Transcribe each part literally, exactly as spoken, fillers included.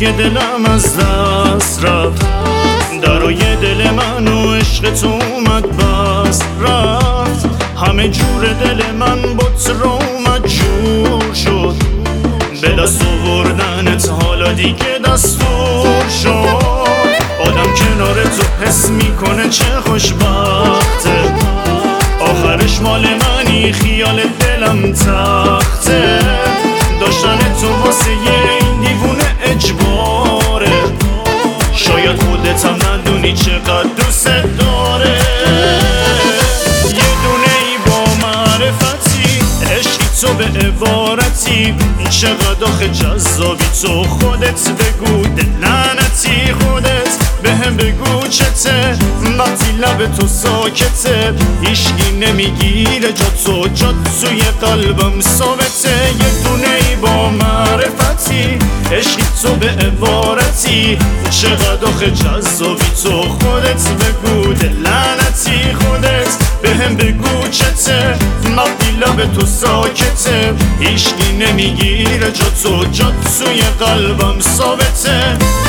که دلم از دست رفت، درای دل من و عشق تو اومد بس رفت. همه جور دل من بط را اومد جور شد، به دست آوردنت حالا دیگه دستور شد. آدم کنار تو حس میکنه چه خوشبخته، آخرش مال منی خیال دلم تخته. داشتن تو واسه این دیوونه اجباره، شاید خودت هم ندونی چقدر دوست داره. یه دونه ای با معرفتی، عشقی تو به عبارتی، چقدر آخه جذابی تو خودت. بگو دلنتی خودت به هم بگو چته، وقتی لب تو ساکته هیشگی نمیگیره جا تو، جا توی قلبم ثابته. یه دونه ای با معرفتی، عشقی تو به عبارتی، چقدر آخه جذابی تو خودت. بگو دلنتی خودت به هم بگو چته، وقتی لب تو ساکته هیشگی نمیگیره جا تو، جا توی قلبم ثابته.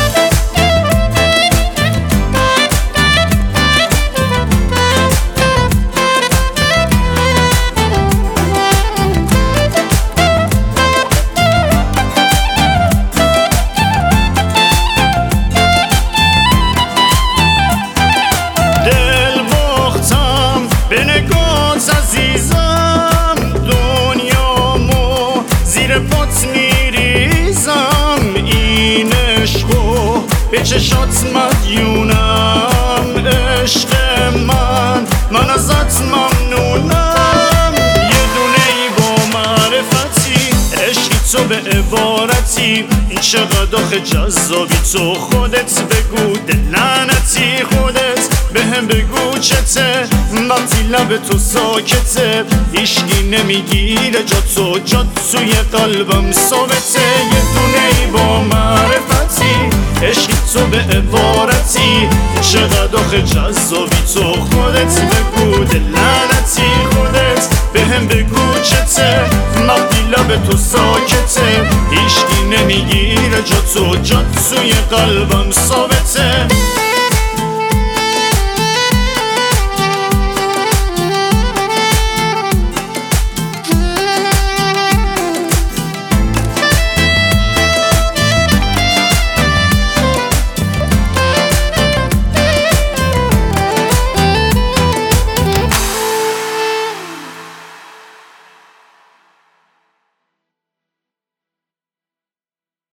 به نگات عزیزم دنیامو زیر پات میریزم، این عشقو به چشات مدیونم. عشق من من ازت ممنونم. یه دونه ای با معرفتی، عشقی تو به عبارتی، چقدر آخه جذابی تو خودت. بگو دلنتی خودت به هم بگو چته، وقتی لب تو ساکته هیشگی نمیگیره جا تو، جا توی قلبم ثابته. یه دونه ای با معرفتی، عشقی تو به عبارتی، چقدر آخه جذابی تو خودت. بگو دلنتی خودت به هم بگو چته، وقتی لب تو ساکته هیشگی نمیگیره جا تو، جا توی قلبم ثابته.